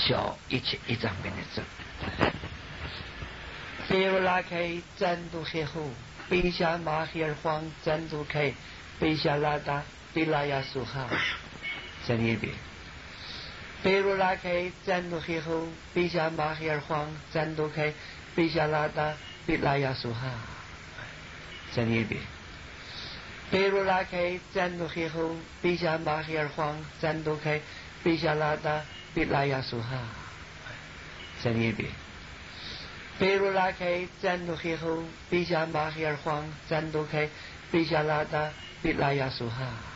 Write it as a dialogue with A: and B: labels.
A: 小一切一张给你走。比如拉开战斗黑后，背下马黑尔黄战斗开，背下拉达比拉亚苏哈，再念一遍。比如拉开战斗黑后，背下马黑尔黄战斗开，背下拉达比拉亚苏哈，再念一遍。比如拉开战斗黑后，背下马黑尔黄战斗开，背下拉达比拉亚苏哈，再念一遍。比如拉开战斗黑后，背下马黑尔黄战斗开，背下拉达比拉亚苏哈。